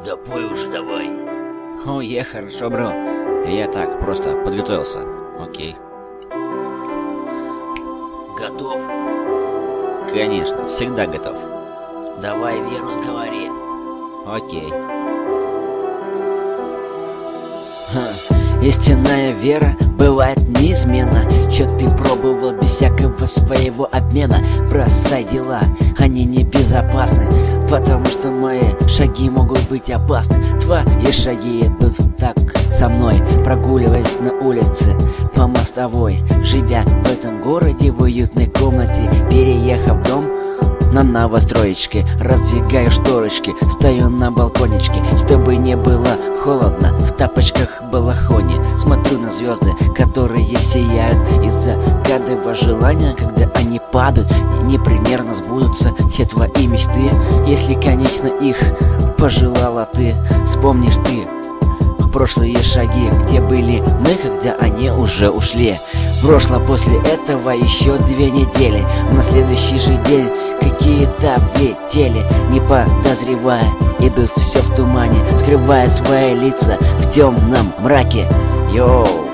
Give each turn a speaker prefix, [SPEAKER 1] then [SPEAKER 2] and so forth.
[SPEAKER 1] Да пой уже давай.
[SPEAKER 2] Ой, хорошо, бро. Я так, просто подготовился. Окей.
[SPEAKER 1] Готов?
[SPEAKER 2] Конечно, всегда готов.
[SPEAKER 1] Давай вирус говори.
[SPEAKER 2] Окей. Истинная вера бывает неизменна. Чё ты пробовал без всякого своего обмена? Бросай дела, они небезопасны, потому что мои шаги могут быть опасны. Твои шаги идут так со мной, прогуливаясь на улице по мостовой, живя в этом городе в уютной комнате, переехав в дом на новостроечке, раздвигаю шторочки, стою на балконечке, чтобы не было холодно, в тапочках-балахоне. Смотрю на звезды, которые сияют, и загадываю желания, когда они падают, и непременно сбудутся все твои мечты, если, конечно, их пожелала ты. Вспомнишь ты прошлые шаги, где были мы, когда они уже ушли. Прошло после этого еще 2 недели. На следующий же день какие-то влетели, не подозревая, идут все в тумане, скрывая свои лица в темном мраке. Йоу!